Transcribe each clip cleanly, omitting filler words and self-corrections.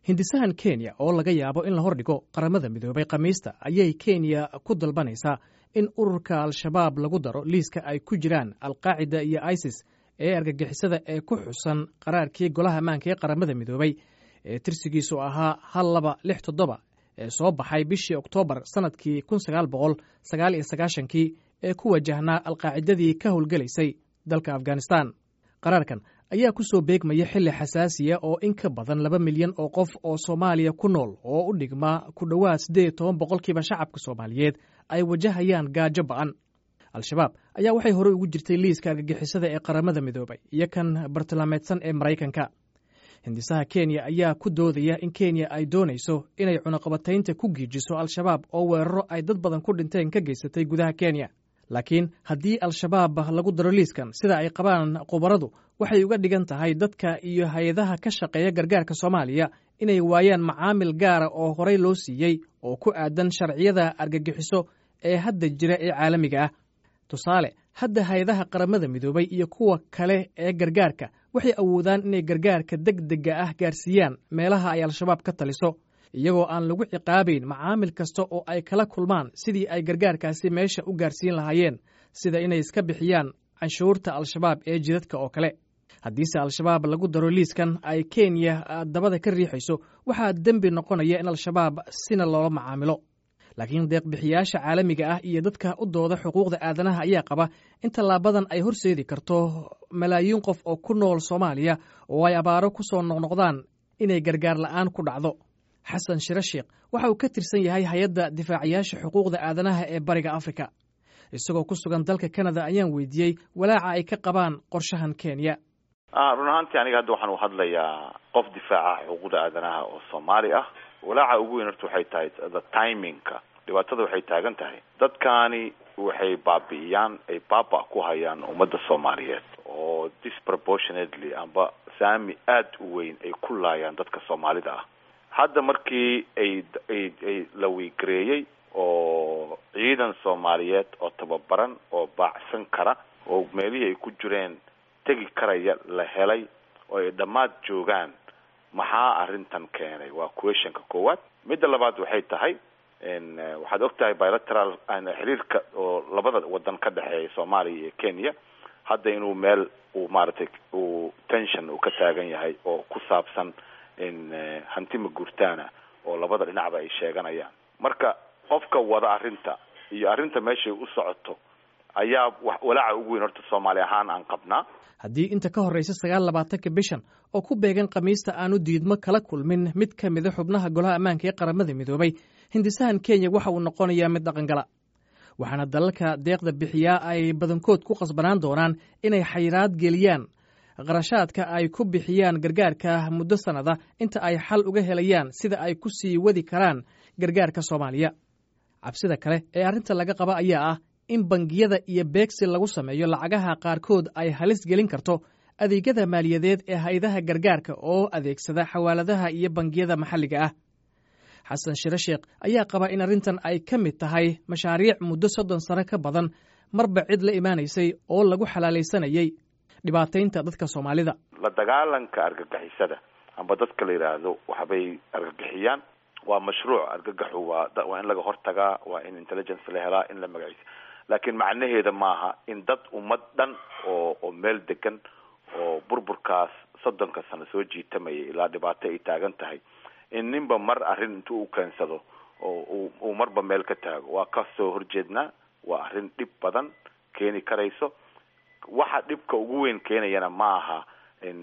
hindisahan Kenya oo laga yaabo in la hordhigo qaramada midoobay Khamiista ayay Kenya ku dalbanaysaa in ururka Al-Shabaab lagu daro liiska ay ku jiraan Al-Qaacida iyo ISIS ee argagixisada ee ku xusan qaraarkii golaha ammaanka ee qaramada midoobay ee tirsigiisu ahaa 1267 ee soo baxay bishii Oktoobar sanadkii 1999 ee ku wajahnaa Al-Qaacidadii ka howlgalaysay dalka Afghanistan. Qaraarkan ayaa ku soo beegmaya xilli xasaasiya oo in ka badan 2 milyan oo qof oo Soomaaliya ku nool oo u dhigma ku dhowaad 18% shacabka Soomaaliyeed ay wajahayaan gaajo ba'an. Al-Shabaab ayaa waxay hore ugu jirtay liiska argagixisada ee qaramada midoobay iyo kan bartilmaameedsan ee Mareykanka. Hindisaha Kenya ayaa ku doodaya in Kenya ay doonayso inay cunaqabataynta ku giijiso Al-Shabaab oo weeraro ay dad badan ku dhinteen ka geysatay gudaha Kenya. Laakiin haddii Al-Shabaab lagu daro liiskan sida ay qabaan khubaradu waxay uga dhigan tahay dadka iyo hay'adaha ka shaqeeya gargaarka Soomaaliya inay waayaan macaamil gaara oo horey loo siiyey oo ku aadan sharciyada argagixiso ee hadda jira ee caalamiga ah. Tusaale, hadda hay'adaha qaramada midoobay iyo kuwa kale ee gargaarka waxay awoodaan inay gargaarka degdega ah gaarsiiyaan meelaha ay Al-Shabaab ka taliso iyagoo aan lagu ciqaabayn macaamil kasta oo ay kala kulmaan sidii ay gargaarkaasi meesha u gaarsiin lahaayeen sida inay iska bixiyaan canshuurta Al-Shabaab ee jidadka oo kale. Haddiise Al-Shabaab lagu daro liiskan ay Kenya dabada ka riixayso waxaa dembi noqonaya in Al-Shabaab sina loola macaamilo. Laakiin deeq-bixiyaasha caalamiga ah iyo dadka u dooda xuquuqda aadanaha ayaa qaba in tallaabadan ay horseedi karto malaayiin qof oo ku nool Soomaaliya oo ay abaaro ku soo noqnoqdaan inay gargaar la'aan ku dhacdo. Xasan Shire Sheekh waxa uu ka tirsan yahay hay'adda difaaciyaasha xuquuqda aadanaha ee Bariga Afrika. Isagoo ku sugan dalka Canada ayaan weydiiyey walaaca ay ka qabaan qorshahan Kenya. Run ahaantii aniga hadda waxaan u hadlayaa qof difaaca xuquuqda aadanaha oo Soomaali ah. walaaca ugu weyn horta waxay tahay the timing-ka. Dhibaatada waxay taagan tahay dadkaani waxay baabi'iyaan ay baaba ku hayaan ummadda Soomaaliyeed oo disproportionately amba saami aad u weyn ay ku laayaan dadka Soomaalida ah. Hadda markii ay la wiigreeyay oo ciidan Soomaaliyeed oo tababaran oo baacsan kara oo meelihii ay ku jireen tegi karaya la helay oo ay dhammaad joogaan maxaa arrintan keenay waa questionka koowaad. Midda labaad waxay tahay waxaad ogtahay bilateral xiriirka oo labada wadan ka dhaxeeya Soomaaliya iyo Kenya hadda inuu meel uu maartay uu tension uu ka taagan yahay oo ku saabsan in hanti magurtaana oo labada dhinacba ay sheeganayaan. Marka qofka wada arrinta meesha u socoto ayaa walaaca ugu weyn horta Soomaali ahaan aan qabnaa. Haddii inta ka horeysa 29 bishan oo ku beegan Khamiista aanu diidmo kala kulmin mid ka mid ah xubnaha golaha ammaanka ee qaramada midoobay, hindisahan Kenya waxa uu noqonayaa mid dhaqangala. Waxaana dalalka deeqda bixiya ay badankood ku qasbanaan doonaan inay xayiraad geliyaan qarashaadka ay ku bixiyaan gargaarka muddo sanada inta ay xal uga helayaan sida ay ku sii wadi karaan gargaarka Soomaaliya. Cabsida kale ee arrinta laga qaba ayaa ah in bangiyada iyo beegsi lagu sameeyo lacagaha qaarkood ay halis gelin karto adeegyada maaliyadeed ee hay'adaha gargaarka oo adeegsada xawaaladaha iyo bangiyada maxalliga ah. Xasan Shire Sheekh ayaa qaba in arrintan ay ka mid tahay mashaariic muddo 30 sano ka badan marba cid la imaanaysay oo lagu xalaalaysanayay dhibaataynta dadka Soomaalida. La dagaalanka argagixisada amba dadka la yiraahdo waxbay argagixiyaan waa mashruuc argagaxu waa in laga hortagaa waa in intelligence la helaa in la magaciisa. Laakiin macnaheeda maaha in dad ummad dhan oo meel degan oo burburkaas 30 sano soo jiitamay ilaa dhibaato ay taagan tahay in ninba mar arrin intuu u keensado oo marba meel ka taago waa ka soo horjeednaa. Waa arrin dhib badan keeni karayso. waxa dhibka ugu weyn keenayana maaha in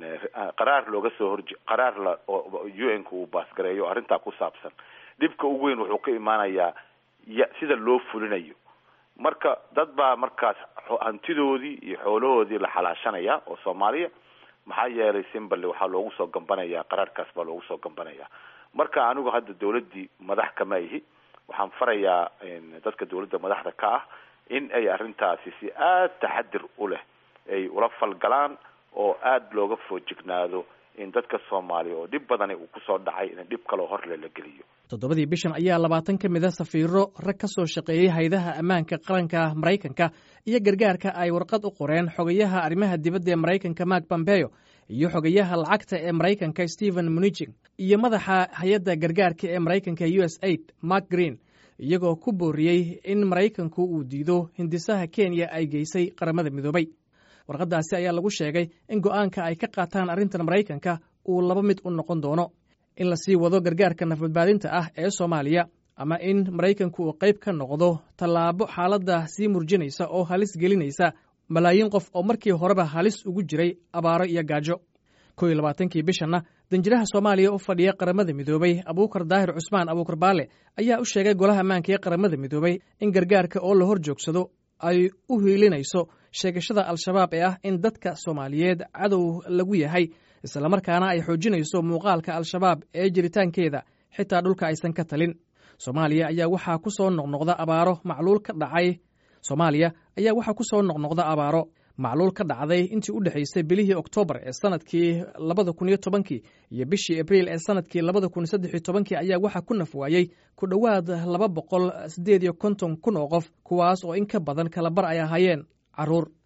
qaraar looga soo qaraar la UN ku baasgareeyo arrinta ku saabsan. Dhibka ugu weyn wuxuu ka imaanayaa sida loo fulinayo. Marka dad baa markaas hantidoodii iyo xoolahoodii la xalaashanaya oo Soomaaliya maxaa yeelay simple waxa loogu soo gambanaya qaraarkaas baa loogu soo gambanaya. Marka anigu hadda dawladii madax kama ihi waxaan farayaa dadka dawladda madaxda ka ah in ay arrintaasi si aad taxadir u leh ay ula falgalaan oo aad looga foojignaado in dadka Soomaaliya oo dib badan uu ku soo dhacay in dib kale hor la geliyo. 7 bishan ayaa 20 ka mid ah safiiro rag ka soo shaqeeyay hay'adaha ammaanka qaranka Mareykanka iyo gargaarka ay warqad u qoreen xogayaha arrimaha dibadda ee Mareykanka Mark Pompeo iyo xogayaha lacagta ee maraykanka stephen mnuchin iyo madaxa hay-adda gargaarka ee maraykanka USAID Mark Green iyagoo ku booriyey in maraykanku uu diido hindisaha Kenya ay geysay qaramada midoobay. warqadaasi ayaa lagu sheegay in go'aanka ay ka qaataan arrintan maraykanka uu laba mid u noqon doono: in la sii wado gargaarka nafbadbaadinta ah ee Soomaaliya, ama in maraykanku uu qayb ka noqdo tallaabo xaaladda sii murjinaysa oo halis gelinaysa malaayiin qof oo markii horeba halis ugu jiray abaaro iyo gaajo. 21kii bishanna danjiraha Soomaaliya u fadhiya qaramada midoobay Abuukar Daahir Cusmaan Abuukar Baale ayaa u sheegay golaha ammaanka ee qaramada midoobay in gargaarka oo la hor joogsado ay u hiilinayso sheegashada al-shabaab ee ah in dadka Soomaaliyeed cadow lagu yahay, islamarkaana ay xoojinayso muuqaalka al-shabaab ee jiritaankeeda xitaa dhulka aysan ka talin. Soomaaliya ayaa waxaa ku soo noqnoqda abaaro macluul ka dhacday intii u dhexaysay bilihii Oktoobar ee sanadkii 2010 iyo bishii Abriil ee sanadkii 2013 ayaa waxaa ku naf waayey ku dhowaad 258 kun oo qof, kuwaas oo in ka badan kala bar ay ahaayeen carruur.